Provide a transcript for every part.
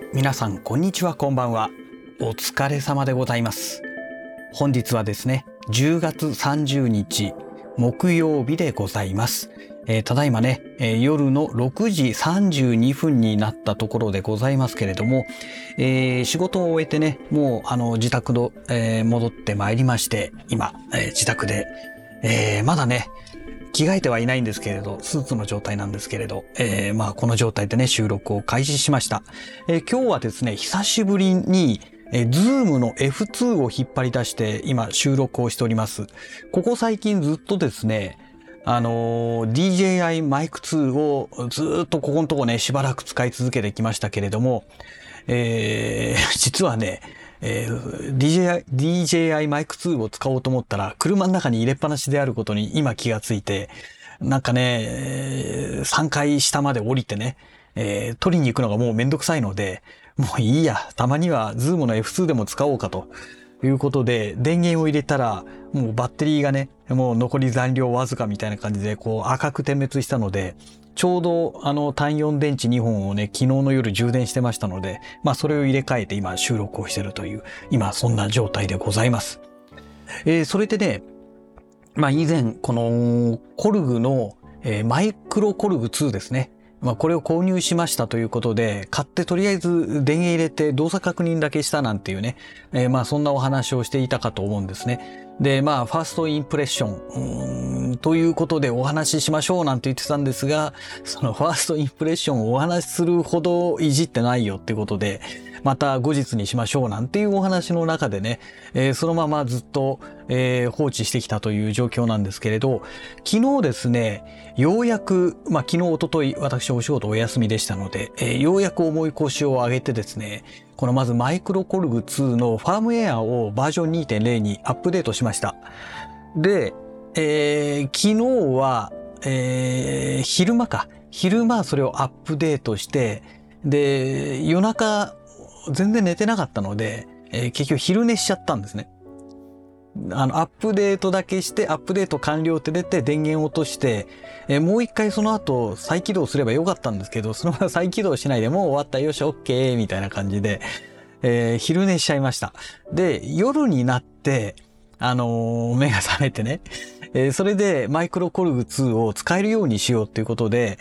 皆さんこんにちは、こんばんは。お疲れ様でございます。本日はですね、10月30日木曜日でございます。ただいまね、夜の6時32分になったところでございますけれども、仕事を終えてね、もう自宅の、戻ってまいりまして、今、自宅で、まだね、着替えてはいないんですけれど、スーツの状態なんですけれど、この状態でね、収録を開始しました。今日はですね、久しぶりに、Zoom の F2 を引っ張り出して今収録をしております。ここ最近ずっとですね、DJI Mic 2をずっとここのとこね、しばらく使い続けてきましたけれども、実はね、DJI Mic 2を使おうと思ったら車の中に入れっぱなしであることに今気がついて、なんかね、3階下まで降りてね、取りに行くのがもうめんどくさいので、もういいや、たまには Zoom の F2 でも使おうかということで、電源を入れたらもうバッテリーがね、もう残り残量わずかみたいな感じでこう赤く点滅したので、ちょうど単4電池2本をね、昨日の夜充電してましたので、それを入れ替えて今収録をしているという、今そんな状態でございます。それでね、以前このコルグの、マイクロコルグ2ですね。これを購入しましたということで、買ってとりあえず電源入れて動作確認だけしたなんていうね、そんなお話をしていたかと思うんですね。で、ファーストインプレッションということでお話ししましょうなんて言ってたんですが、そのファーストインプレッションをお話しするほどいじってないよってことで、また後日にしましょうなんていうお話の中でね、そのままずっと、放置してきたという状況なんですけれど、昨日ですね、ようやく、昨日、一昨日私お仕事お休みでしたので、ようやく重い腰を上げてですね、このまずマイクロコルグ2のファームウェアをバージョン 2.0 にアップデートしました。で、昨日は、昼間それをアップデートして、で、夜中全然寝てなかったので、結局昼寝しちゃったんですね。アップデートだけして、アップデート完了って出て電源を落として、もう一回その後再起動すればよかったんですけど、そのまま再起動しないでもう終わった、よし、オッケーみたいな感じで、昼寝しちゃいました。で、夜になって、目が覚めてね、それでマイクロコルグ2を使えるようにしようっていうことで、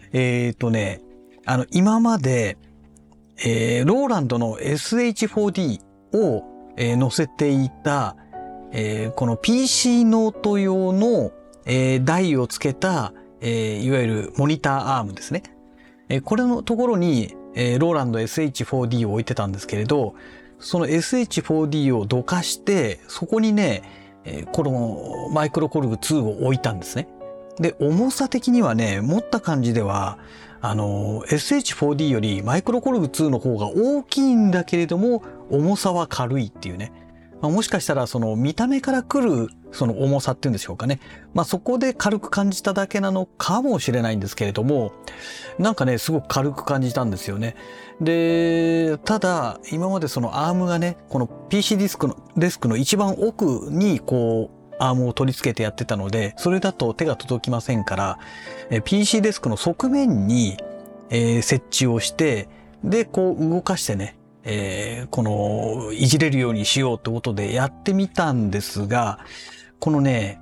今まで、ローランドの SH4D を、載せていた、この PC ノート用の、台をつけた、いわゆるモニターアームですね。これのところに、ローランド SH4D を置いてたんですけれど、その SH4D をどかして、そこにね、このマイクロコルグ2を置いたんですね。で、重さ的にはね、持った感じでは、SH4D よりマイクロコルグ2の方が大きいんだけれども、重さは軽いっていうね。もしかしたらその見た目から来るその重さっていうんでしょうかね。そこで軽く感じただけなのかもしれないんですけれども、なんかね、すごく軽く感じたんですよね。で、ただ、今までそのアームがね、この PC デスクの一番奥にこう、アームを取り付けてやってたので、それだと手が届きませんから、PC デスクの側面に、設置をして、で、こう動かしてね、このいじれるようにしようってことでやってみたんですが、このね、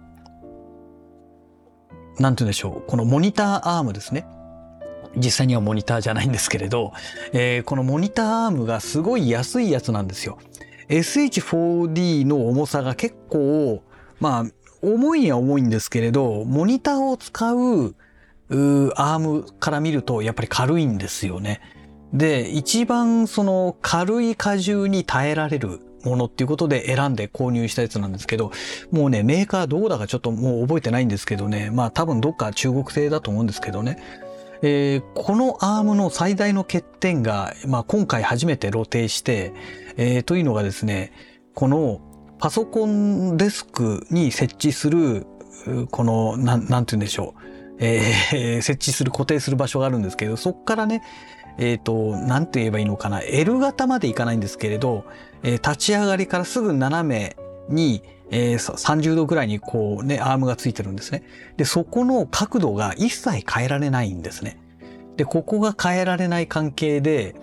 なんて言うんでしょう、このモニターアームですね。実際にはモニターじゃないんですけれど、このモニターアームがすごい安いやつなんですよ。SH4D の重さが結構、重いには重いんですけれど、モニターを使うアームから見るとやっぱり軽いんですよね。で、一番その軽い荷重に耐えられるものっていうことで選んで購入したやつなんですけど、もうね、メーカーどうだかちょっともう覚えてないんですけどね、多分どっか中国製だと思うんですけどね、このアームの最大の欠点が、今回初めて露呈して、というのがですね、このパソコンデスクに設置する、この、なんて言うんでしょう、設置する、固定する場所があるんですけど、そこからね、なんて言えばいいのかな、L 型までいかないんですけれど、立ち上がりからすぐ斜めに、30度ぐらいにこうね、アームがついてるんですね。で、そこの角度が一切変えられないんですね。で、ここが変えられない関係で、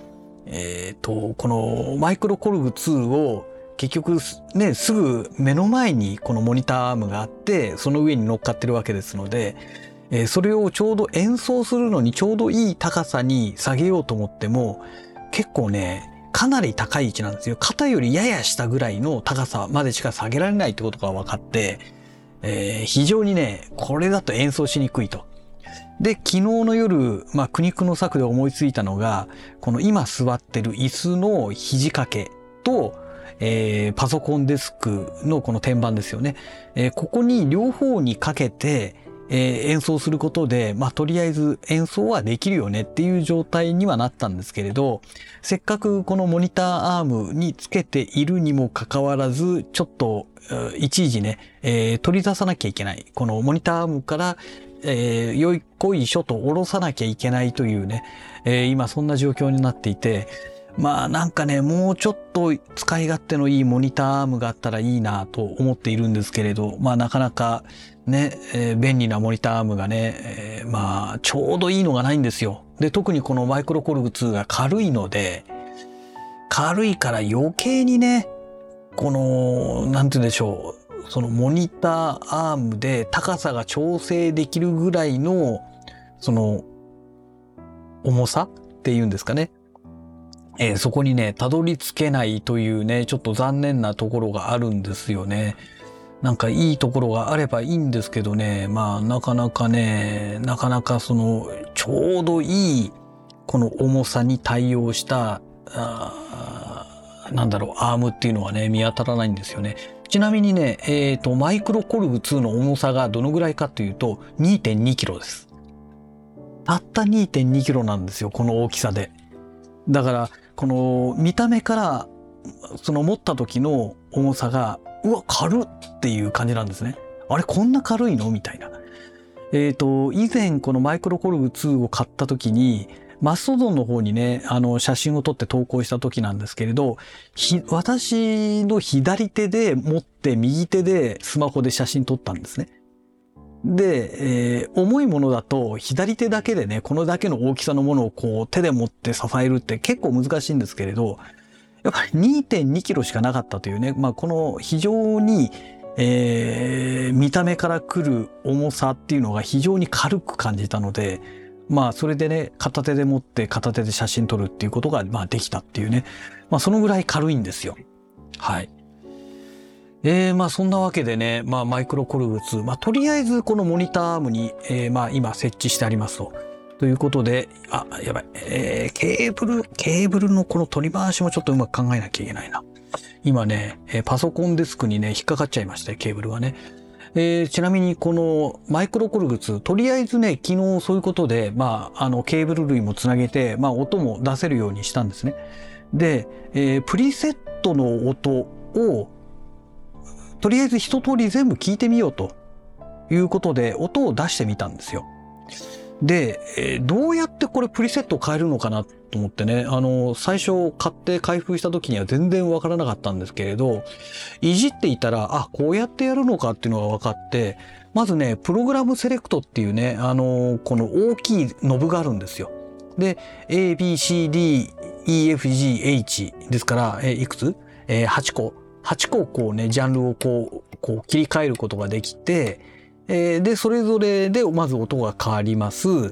このマイクロコルグ2を結局ね、すぐ目の前にこのモニターアームがあって、その上に乗っかってるわけですので、それをちょうど演奏するのにちょうどいい高さに下げようと思っても、結構ね、かなり高い位置なんですよ。肩よりやや下ぐらいの高さまでしか下げられないってことが分かって、非常にね、これだと演奏しにくいと。で、昨日の夜、苦肉の策で思いついたのが、この今座ってる椅子の肘掛けと、パソコンデスクのこの天板ですよね。ここに両方にかけて、演奏することで、とりあえず演奏はできるよねっていう状態にはなったんですけれど、せっかくこのモニターアームにつけているにもかかわらず、ちょっと一時ね、取り出さなきゃいけない。このモニターアームから、よいこいしょと下ろさなきゃいけないというね、今そんな状況になっていて、なんかね、もうちょっと使い勝手のいいモニターアームがあったらいいなと思っているんですけれど、なかなかね、便利なモニターアームがね、ちょうどいいのがないんですよ。で、特にこのマイクロコルグ2が軽いので、軽いから余計にね、この、なんて言うんでしょう、そのモニターアームで高さが調整できるぐらいの、その、重さっていうんですかね。そこにね、たどり着けないというね、ちょっと残念なところがあるんですよね。なんかいいところがあればいいんですけどね、なかなかその、ちょうどいい、この重さに対応した、アームっていうのはね、見当たらないんですよね。ちなみにね、マイクロコルグ2の重さがどのぐらいかというと、2.2 キロです。たった2.2 キロなんですよ、この大きさで。だから、この見た目から、その持った時の重さが、うわ、軽っっていう感じなんですね。あれ、こんな軽いのみたいな。以前このマイクロコルグ2を買った時に、マストドンの方にね、写真を撮って投稿した時なんですけれど、私の左手で持って右手でスマホで写真撮ったんですね。で、重いものだと左手だけでね、このだけの大きさのものをこう手で持って支えるって結構難しいんですけれど、やっぱり 2.2 キロしかなかったというね、この非常に、見た目から来る重さっていうのが非常に軽く感じたので、それでね、片手で持って片手で写真撮るっていうことが、できたっていうね、そのぐらい軽いんですよ。はい。そんなわけでね、マイクロコルグ2、とりあえずこのモニターアームに、今設置してありますと。ということで、やばい。ケーブルのこの取り回しもちょっとうまく考えなきゃいけないな。今ね、パソコンデスクにね、引っかかっちゃいましたよ、ケーブルがね。ちなみにこのマイクロコルグ2、とりあえずね、昨日そういうことで、ケーブル類もつなげて、音も出せるようにしたんですね。で、プリセットの音を、とりあえず一通り全部聞いてみようということで、音を出してみたんですよ。で、どうやってこれプリセットを変えるのかなと思ってね、最初買って開封した時には全然わからなかったんですけれど、いじっていたら、こうやってやるのかっていうのが分かって、まずね、プログラムセレクトっていうね、この大きいノブがあるんですよ。で、A, B, C, D, E, F, G, H ですから、いくつ ?8 個。8個こうね、ジャンルをこう切り替えることができて、で、それぞれでまず音が変わります。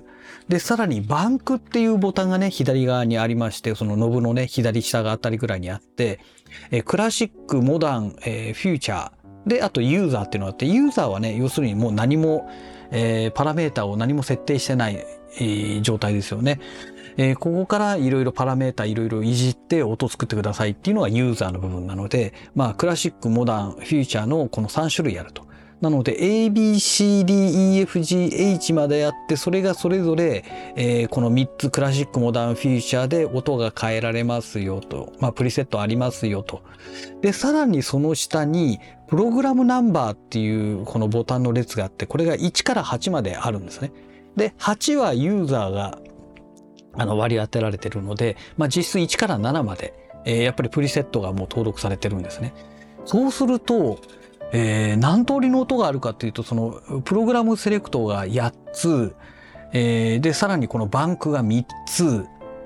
で、さらにバンクっていうボタンがね、左側にありまして、そのノブのね、左下があたりぐらいにあって、クラシック、モダン、フューチャー、で、あとユーザーっていうのがあって、ユーザーはね、要するにもう何も、パラメータを何も設定してない、状態ですよね。ここからいろいろパラメータいろいろいじって音を作ってくださいっていうのがユーザーの部分なので、クラシック、モダン、フューチャーのこの3種類あると。なので A, B, C, D, E, F, G, H まであって、それがそれぞれ、この3つクラシック、モダン、フューチャーで音が変えられますよと。プリセットありますよと。で、さらにその下にプログラムナンバーっていうこのボタンの列があって、これが1から8まであるんですね。で、8はユーザーが割り当てられてるので、実質1から7まで、やっぱりプリセットがもう登録されてるんですね。そうすると、何通りの音があるかっていうと、そのプログラムセレクトが8つ、でさらにこのバンクが3つ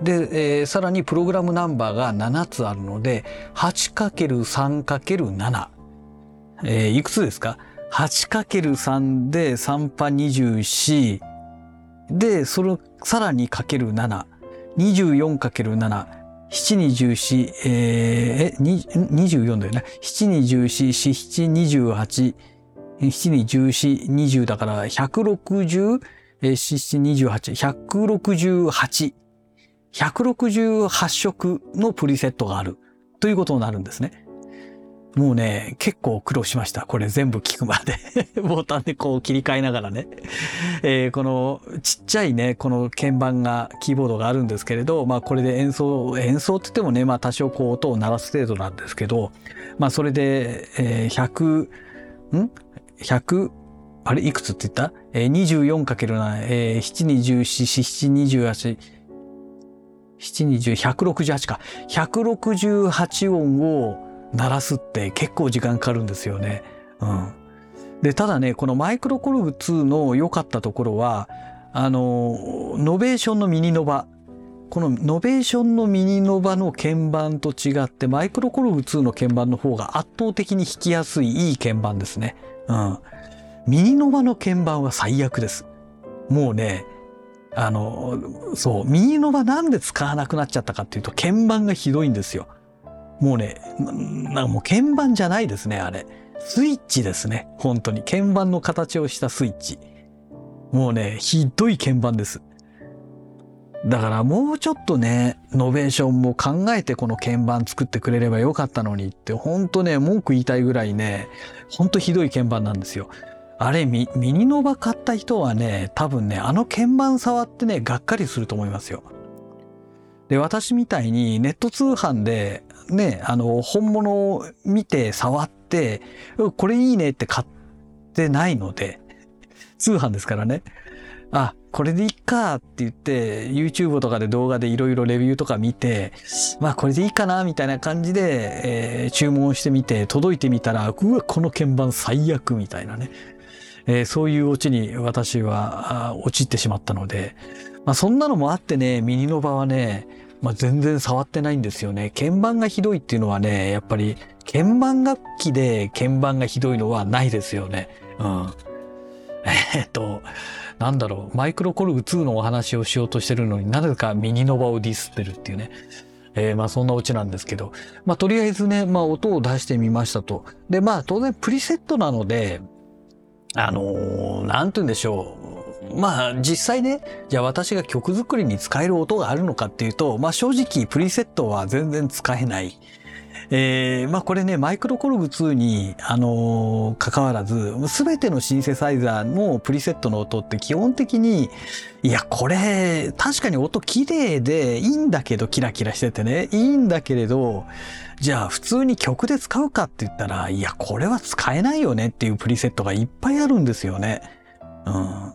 で、さらにプログラムナンバーが7つあるので、8×3×7。いくつですか？ 8×3 で3波24。で、さらにかける7。24×7。7に14、24だよね。7に14、7に28。7に14、20だから160、7、28、168。168色のプリセットがあるということになるんですね。もうね、結構苦労しました。これ全部聞くまで。ボタンでこう切り替えながらね。このちっちゃいね、この鍵盤が、キーボードがあるんですけれど、まあこれで演奏って言ってもね、まあ多少こう音を鳴らす程度なんですけど、まあそれで、100、あれいくつって言った？ 24×7、7に14、7に28、7に10、168か。168音を鳴らすって結構時間かかるんですよね。うん。で、ただね、このマイクロコルグ2の良かったところは、ノベーションのミニノバ。このノベーションのミニノバの鍵盤と違って、マイクロコルグ2の鍵盤の方が圧倒的に弾きやすいいい鍵盤ですね。うん。ミニノバの鍵盤は最悪です。もうね、そう、ミニノバなんで使わなくなっちゃったかっていうと、鍵盤がひどいんですよ。もうね、なんかもう鍵盤じゃないですね、あれ。スイッチですね。本当に。鍵盤の形をしたスイッチ。もうね、ひどい鍵盤です。だからもうちょっとね、ノベーションも考えてこの鍵盤作ってくれればよかったのにって、本当ね、文句言いたいぐらいね、本当ひどい鍵盤なんですよ。あれ、ミニノバ買った人はね、多分ね、あの鍵盤触ってね、がっかりすると思いますよ。で、私みたいにネット通販でね、本物を見て触って、これいいねって買ってないので、通販ですからね。あ、これでいいかって言って、YouTube とかで動画でいろいろレビューとか見て、まあこれでいいかなみたいな感じで、注文してみて、届いてみたら、うわ、この鍵盤最悪みたいなね。そういうオチに私は陥ってしまったので、まあそんなのもあってね、ミニノバはね、まあ全然触ってないんですよね。鍵盤がひどいっていうのはね、やっぱり鍵盤楽器で鍵盤がひどいのはないですよね。うん。なんだろう、マイクロコルグ2のお話をしようとしてるのになぜかミニノバをディスってるっていうね。まあそんなオチなんですけど、まあとりあえずね、まあ音を出してみましたと。で、まあ当然プリセットなので、なんて言うんでしょう。まあ実際ね、じゃあ私が曲作りに使える音があるのかっていうと、まあ正直プリセットは全然使えない。まあこれね、マイクロコルグ2に、関わらず、すべてのシンセサイザーのプリセットの音って基本的に、いや、これ、確かに音綺麗でいいんだけど、キラキラしててね、いいんだけれど、じゃあ普通に曲で使うかって言ったら、いや、これは使えないよねっていうプリセットがいっぱいあるんですよね。うん。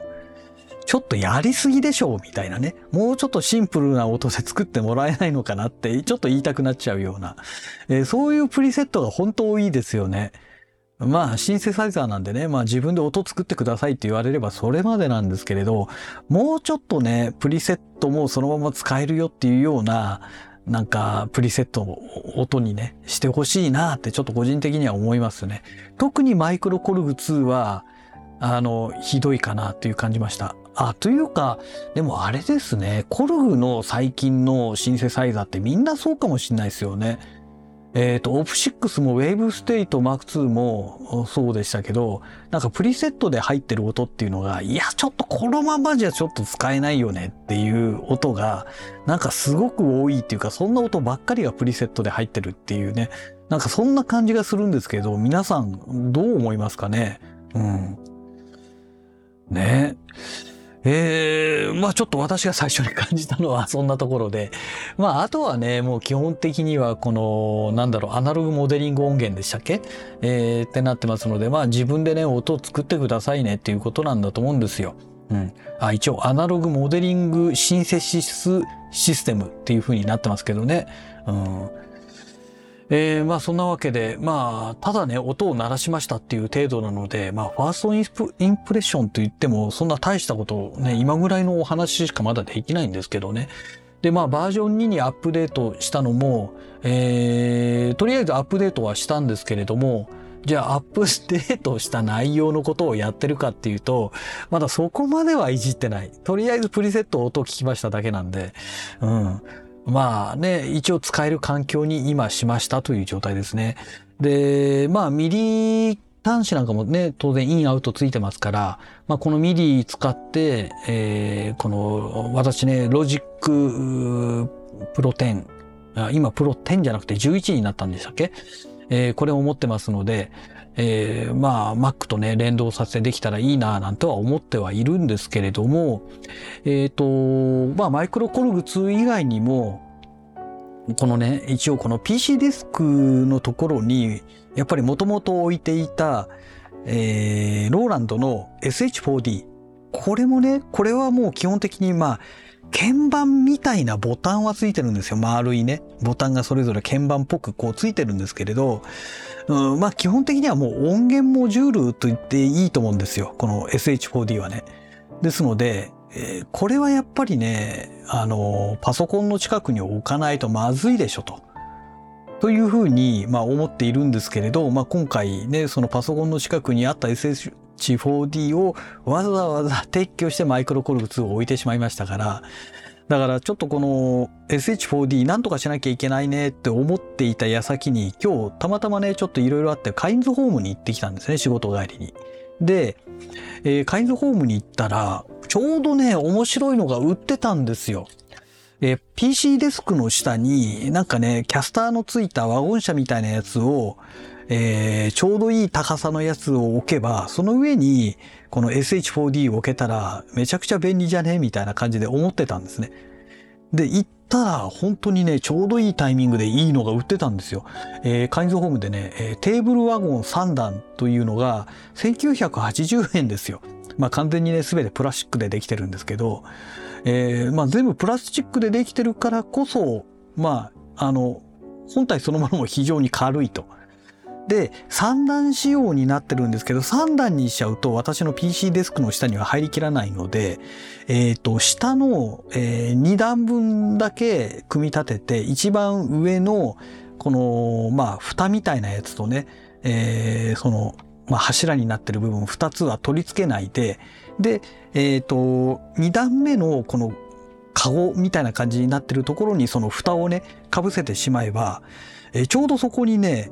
ちょっとやりすぎでしょうみたいなね。もうちょっとシンプルな音で作ってもらえないのかなってちょっと言いたくなっちゃうような、そういうプリセットが本当多いですよね。まあシンセサイザーなんでね、まあ自分で音作ってくださいって言われればそれまでなんですけれど、もうちょっとね、プリセットもそのまま使えるよっていうような、なんかプリセットを音にね、してほしいなってちょっと個人的には思いますね。特にマイクロコルグ2は、ひどいかなっていう感じました。というか、でもあれですね、コルグの最近のシンセサイザーってみんなそうかもしれないですよね。オプ6もウェーブステイト Mark II もそうでしたけど、なんかプリセットで入ってる音っていうのが、いや、ちょっとこのままじゃちょっと使えないよねっていう音が、なんかすごく多いっていうか、そんな音ばっかりがプリセットで入ってるっていうね、なんかそんな感じがするんですけど、皆さんどう思いますかね？うん。ね。まあちょっと私が最初に感じたのはそんなところで、まああとはね、もう基本的にはこの、なんだろう、アナログモデリング音源でしたっけ？ってなってますので、まあ自分でね、音を作ってくださいねっていうことなんだと思うんですよ。うん。一応アナログモデリングシンセシスシステムっていう風になってますけどね。うん。まあそんなわけで、まあただね音を鳴らしましたっていう程度なので、まあファーストインプレッションと言ってもそんな大したことね、今ぐらいのお話しかまだできないんですけどね。 で、まあバージョン2にアップデートしたのも、とりあえずアップデートはしたんですけれども、じゃあアップデートした内容のことをやってるかっていうと、まだそこまではいじってない。とりあえずプリセット音を聞きましただけなんで、うん。まあね、一応使える環境に今しましたという状態ですね。で、まあミディ端子なんかもね、当然インアウトついてますから、まあこのミディ使って、この私ね、ロジックプロ10、今プロ10じゃなくて11になったんでしたっけ？これを持ってますので、まあ Mac とね連動させてできたらいいななんては思ってはいるんですけれども、まあマイクロコルグ2以外にもこのね一応この PC デスクのところにやっぱりもともと置いていた、ローランドの SH4D、 これもね、これはもう基本的にまあ鍵盤みたいなボタンはついてるんですよ。丸いねボタンがそれぞれ鍵盤っぽくこうついてるんですけれど、まあ基本的にはもう音源モジュールと言っていいと思うんですよ、この SH4D はね。ですので、これはやっぱりねパソコンの近くに置かないとまずいでしょというふうにまあ思っているんですけれど、まあ今回ねそのパソコンの近くにあった SH4D をわざわざ撤去してマイクロコルグ2を置いてしまいましたから、だからちょっとこの SH4D なんとかしなきゃいけないねって思っていた矢先に、今日たまたまねちょっといろいろあってカインズホームに行ってきたんですね、仕事帰りに。で、カインズホームに行ったらちょうどね面白いのが売ってたんですよ。PC デスクの下になんかねキャスターのついたワゴン車みたいなやつを、ちょうどいい高さのやつを置けば、その上にこの SH4D を置けたらめちゃくちゃ便利じゃねみたいな感じで思ってたんですね。で行ったら本当にねちょうどいいタイミングでいいのが売ってたんですよ。カインズホームでね、テーブルワゴン3段というのが1980円ですよ。まあ完全にね全てプラスチックでできてるんですけど、まあ全部プラスチックでできてるからこそ、まあ本体そのものも非常に軽いと。で3段仕様になってるんですけど、3段にしちゃうと私の PC デスクの下には入りきらないので、下の、2段分だけ組み立てて、一番上のこのまあ蓋みたいなやつとね、そのまあ、柱になってる部分2つは取り付けないで、で、2段目のこのカゴみたいな感じになってるところにその蓋をねかぶせてしまえば、ちょうどそこにね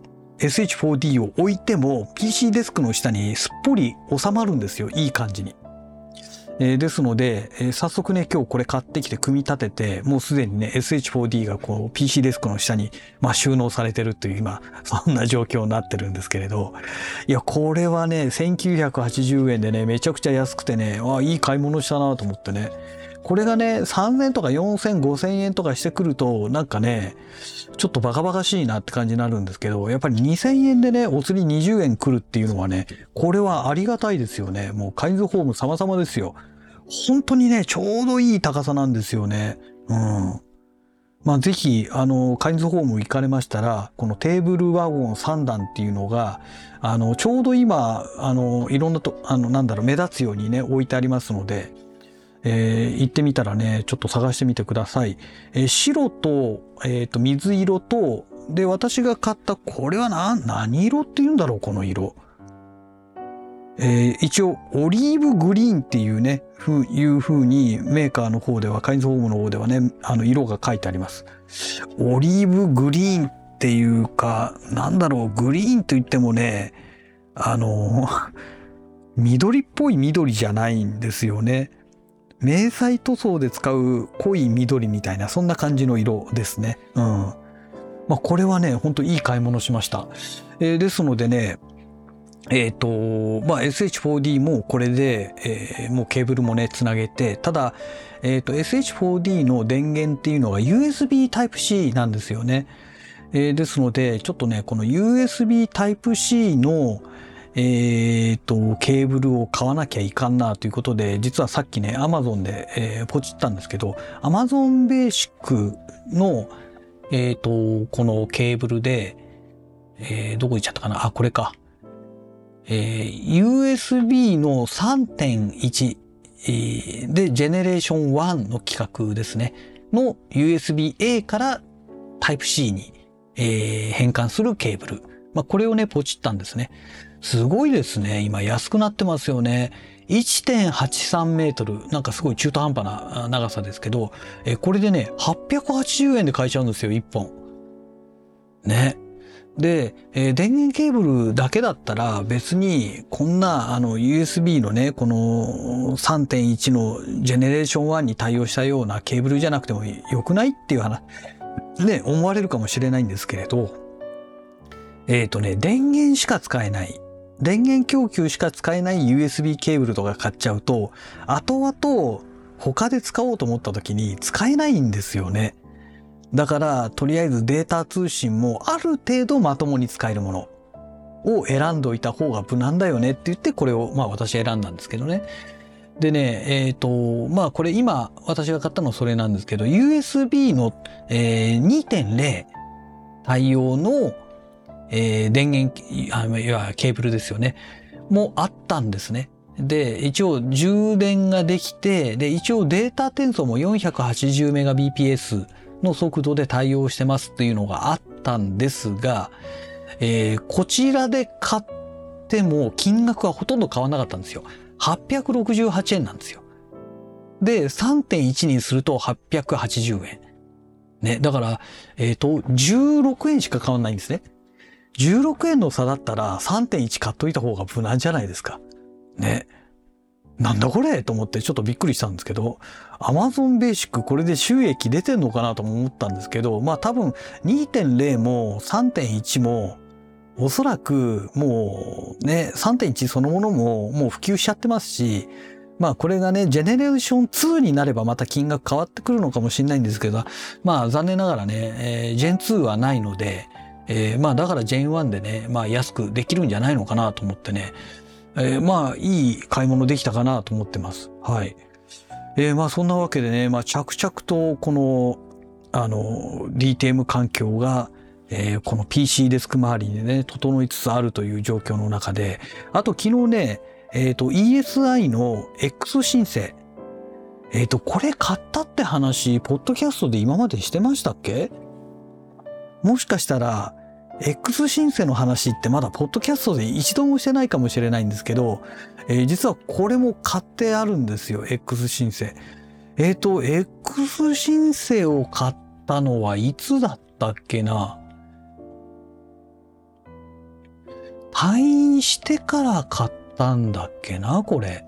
SH4D を置いても PC デスクの下にすっぽり収まるんですよ、いい感じに。ですので、早速ね今日これ買ってきて組み立てて、もうすでにね SH4D がこう PC デスクの下に、まあ、収納されてるという今そんな状況になってるんですけれど、いやこれはね1980円でねめちゃくちゃ安くてね、いい買い物したなと思ってね。これがね3000とか4000、5000円とかしてくるとなんかねちょっとバカバカしいなって感じになるんですけど、やっぱり2000円でねお釣り20円来るっていうのはね、これはありがたいですよね。もうカインズホーム様々ですよ。本当にねちょうどいい高さなんですよね。うん。まあぜひカインズホーム行かれましたら、このテーブルワゴン3段っていうのがちょうど今いろんなとなんだろう目立つようにね置いてありますので、行ってみたらねちょっと探してみてください。白と、水色とで、私が買ったこれは何色って言うんだろうこの色。一応オリーブグリーンっていうねいう風にメーカーの方では、カインズホームの方ではね色が書いてあります。オリーブグリーンっていうかなんだろう、グリーンと言ってもね緑っぽい緑じゃないんですよね。迷彩塗装で使う濃い緑みたいなそんな感じの色ですね。うん。まあこれはねほんといい買い物しました。ですのでねまあ SH4D もこれで、もうケーブルもねつなげて、ただSH4D の電源っていうのが USB Type-C なんですよね。ですのでちょっとねこの USB Type-C のケーブルを買わなきゃいかんなということで、実はさっきね Amazon で、ポチったんですけど、 Amazon Basic のこのケーブルで、どこ行っちゃったかな、これか。USB の 3.1 でジェネレーション1の規格ですね。 の USB-A から Type-C に、変換するケーブル。これをね、ポチったんですね。すごいですね。今安くなってますよね。1.83 メートル。なんかすごい中途半端な長さですけど、これでね、880円で買えちゃうんですよ、1本。ね。で、電源ケーブルだけだったら別にこんなUSB のね、この 3.1 のジェネレーション1に対応したようなケーブルじゃなくても良くないっていう話、ね、思われるかもしれないんですけれど、電源しか使えない。電源供給しか使えない USB ケーブルとか買っちゃうと、後々他で使おうと思った時に使えないんですよね。だから、とりあえずデータ通信もある程度まともに使えるものを選んどいた方が無難だよねって言って、これを私選んだんですけどね。でね、これ今私が買ったのはそれなんですけど、USB の、2.0 対応の、電源、いわゆるケーブルですよね。もあったんですね。で、一応充電ができて、で、一応データ転送も 480Mbps の速度で対応してますっていうのがあったんですが、こちらで買っても金額はほとんど変わらなかったんですよ。868円なんですよ。で、3.1 にすると880円。ね、だから、16円しか変わらないんですね。16円の差だったら 3.1 買っといた方が無難じゃないですか。ね。なんだこれと思ってちょっとびっくりしたんですけど、Amazon Basic これで収益出てんのかなとも思ったんですけど、多分 2.0 も 3.1 もおそらくもうね、3.1 そのものももう普及しちゃってますし、これがね、ジェネレーション2になればまた金額変わってくるのかもしれないんですけど、残念ながらね、Gen 2はないので、だから Gen 1でね、安くできるんじゃないのかなと思ってね、いい買い物できたかなと思ってます。はい。そんなわけでね、着々とこの、DTM 環境が、この PC デスク周りにね、整いつつあるという状況の中で、あと昨日ね、ESI の X 申請。これ買ったって話、ポッドキャストで今までしてましたっけ？もしかしたら、X 申請の話ってまだポッドキャストで一度もしてないかもしれないんですけど、実はこれも買ってあるんですよ、X 申請。X 申請を買ったのはいつだったっけな？退院してから買ったんだっけな、これ。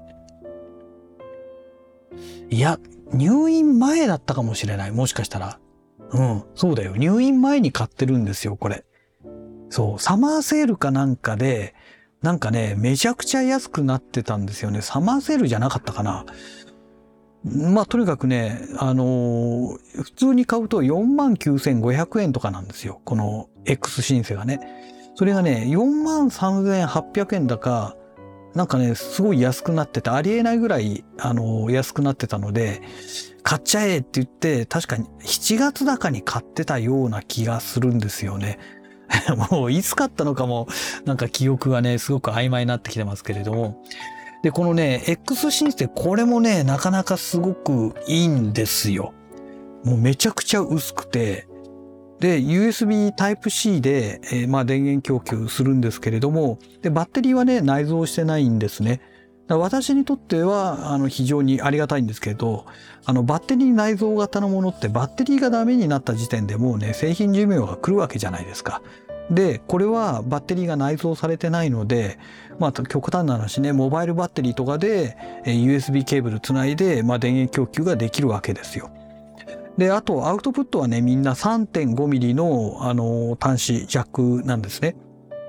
いや、入院前だったかもしれない、もしかしたら。そうだよ。入院前に買ってるんですよ、これ。そう、サマーセールかなんかで、なんかね、めちゃくちゃ安くなってたんですよね。サマーセールじゃなかったかな。とにかくね、普通に買うと 49,500 円とかなんですよ。この X 申請がね。それがね、43,800 円だか、なんかね、すごい安くなってて、ありえないぐらい、安くなってたので、買っちゃえって言って、確かに7月高に買ってたような気がするんですよね。もういつ買ったのかも、なんか記憶がね、すごく曖昧になってきてますけれども。で、このね、X 申請、これもね、なかなかすごくいいんですよ。もうめちゃくちゃ薄くて、で、USB Type-C で、電源供給するんですけれども、で、バッテリーはね、内蔵してないんですね。だから私にとっては、非常にありがたいんですけど、バッテリー内蔵型のものってバッテリーがダメになった時点でもうね、製品寿命が来るわけじゃないですか。で、これはバッテリーが内蔵されてないので、極端な話ね、モバイルバッテリーとかで、USB ケーブルつないで、電源供給ができるわけですよ。で、あと、アウトプットはね、みんな 3.5 ミリの、端子、ジャックなんですね。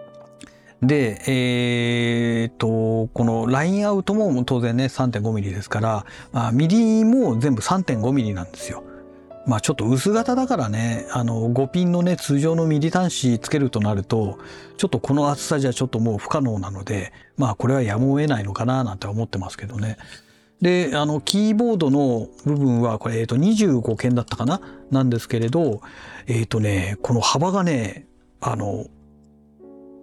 で、このラインアウトも当然ね、3.5 ミリですから、ミリも全部 3.5 ミリなんですよ。ちょっと薄型だからね、5ピンのね、通常のミリ端子つけるとなると、ちょっとこの厚さじゃちょっともう不可能なので、これはやむを得ないのかななんて思ってますけどね。で、キーボードの部分は、これ、25鍵だったかななんですけれど、この幅がね、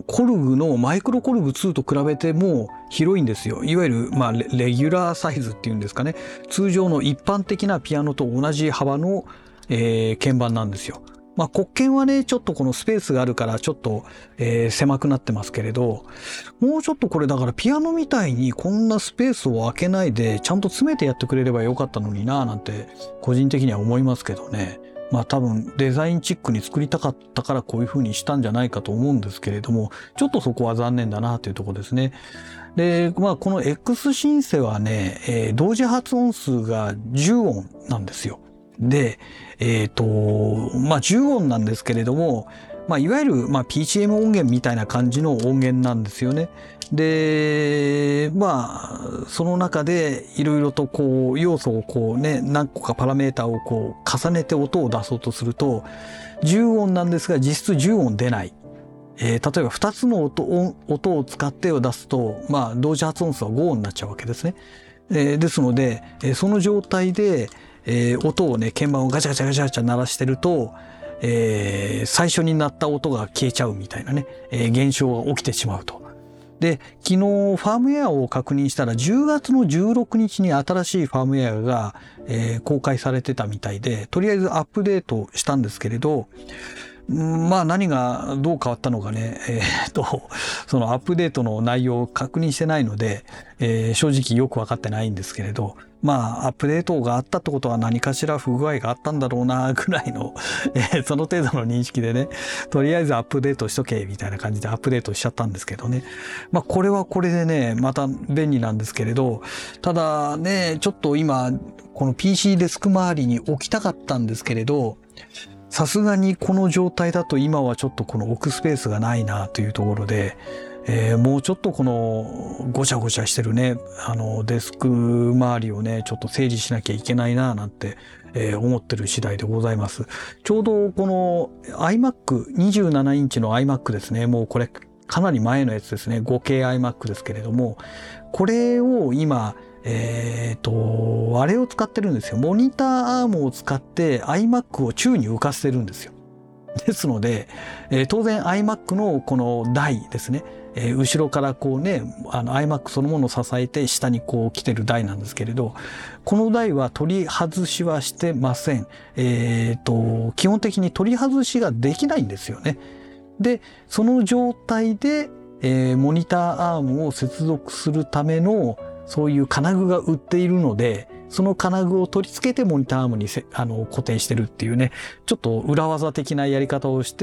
コルグのマイクロコルグ2と比べても広いんですよ。いわゆるレギュラーサイズっていうんですかね。通常の一般的なピアノと同じ幅の、鍵盤なんですよ。黒鍵はね、ちょっとこのスペースがあるからちょっと、狭くなってますけれど、もうちょっとこれだからピアノみたいにこんなスペースを空けないでちゃんと詰めてやってくれればよかったのにななんて個人的には思いますけどね。多分デザインチックに作りたかったからこういう風にしたんじゃないかと思うんですけれども、ちょっとそこは残念だなというところですね。で、この X シンセはね、同時発音数が10音なんですよ。で、10音なんですけれども、いわゆるPCM 音源みたいな感じの音源なんですよね。で、その中でいろいろとこう要素をこうね、何個かパラメータをこう重ねて音を出そうとすると、10音なんですが実質10音出ない。例えば2つの音を使ってを出すと、同時発音数は5音になっちゃうわけですね。ですので、その状態で、音をね、鍵盤をガチャガチャガチャガチャ鳴らしてると、最初に鳴った音が消えちゃうみたいなね、現象が起きてしまうと。で、昨日ファームウェアを確認したら10月の16日に新しいファームウェアが、公開されてたみたいで、とりあえずアップデートしたんですけれど、何がどう変わったのかね、そのアップデートの内容を確認してないので、正直よく分かってないんですけれど、アップデートがあったってことは何かしら不具合があったんだろうなぐらいの、その程度の認識でね、とりあえずアップデートしとけみたいな感じでアップデートしちゃったんですけどね。これはこれでね、また便利なんですけれど、ただね、ちょっと今、この PC デスク周りに置きたかったんですけれど、さすがにこの状態だと今はちょっとこの置くスペースがないなというところで、もうちょっとこのごちゃごちゃしてるね、デスク周りをね、ちょっと整理しなきゃいけないななんて、思ってる次第でございます。ちょうどこの iMac、27インチの iMac ですね、もうこれかなり前のやつですね、5K iMac ですけれども、これを今、あれを使ってるんですよ。モニターアームを使って iMac を宙に浮かせてるんですよ。ですので、当然 iMac のこの台ですね、後ろからこうね、iMac そのものを支えて下にこう来てる台なんですけれど、この台は取り外しはしてません。基本的に取り外しができないんですよね。で、その状態で、モニターアームを接続するためのそういう金具が売っているので、その金具を取り付けてモニターアームに固定してるっていうね、ちょっと裏技的なやり方をして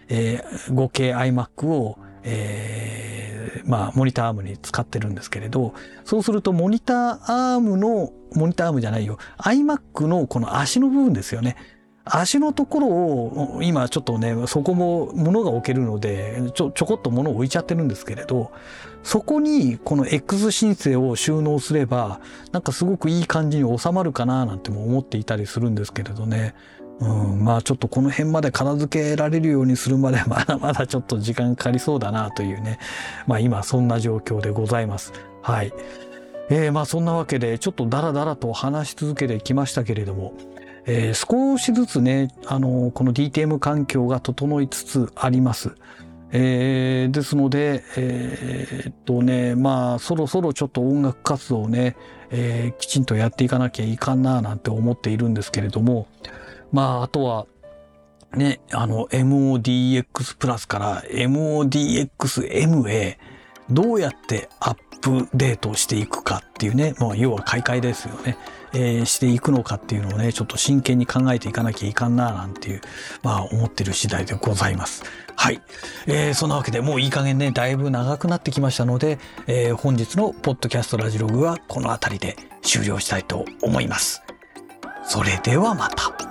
、5K iMac を、モニターアームに使ってるんですけれど、そうするとモニターアームじゃないよ、iMac のこの足の部分ですよね。足のところを今ちょっとね、そこも物が置けるのでちょこっと物を置いちゃってるんですけれど、そこにこの X シンセを収納すればなんかすごくいい感じに収まるかななんても思っていたりするんですけれどね。ちょっとこの辺まで片付けられるようにするまでまだまだちょっと時間かかりそうだなというね、今そんな状況でございます。はい。そんなわけでちょっとダラダラと話し続けてきましたけれども、少しずつね、この DTM 環境が整いつつあります。ですので、そろそろちょっと音楽活動をね、きちんとやっていかなきゃいかんななんて思っているんですけれども、あとは、ね、MODX プラスから MODXM へどうやってアップデートしていくかっていうね、要は買い替えですよね。していくのかっていうのをね、ちょっと真剣に考えていかなきゃいかんななんていう、思ってる次第でございます。はい。そんなわけでもういい加減ね、だいぶ長くなってきましたので、本日のポッドキャストラジログはこの辺りで終了したいと思います。それではまた。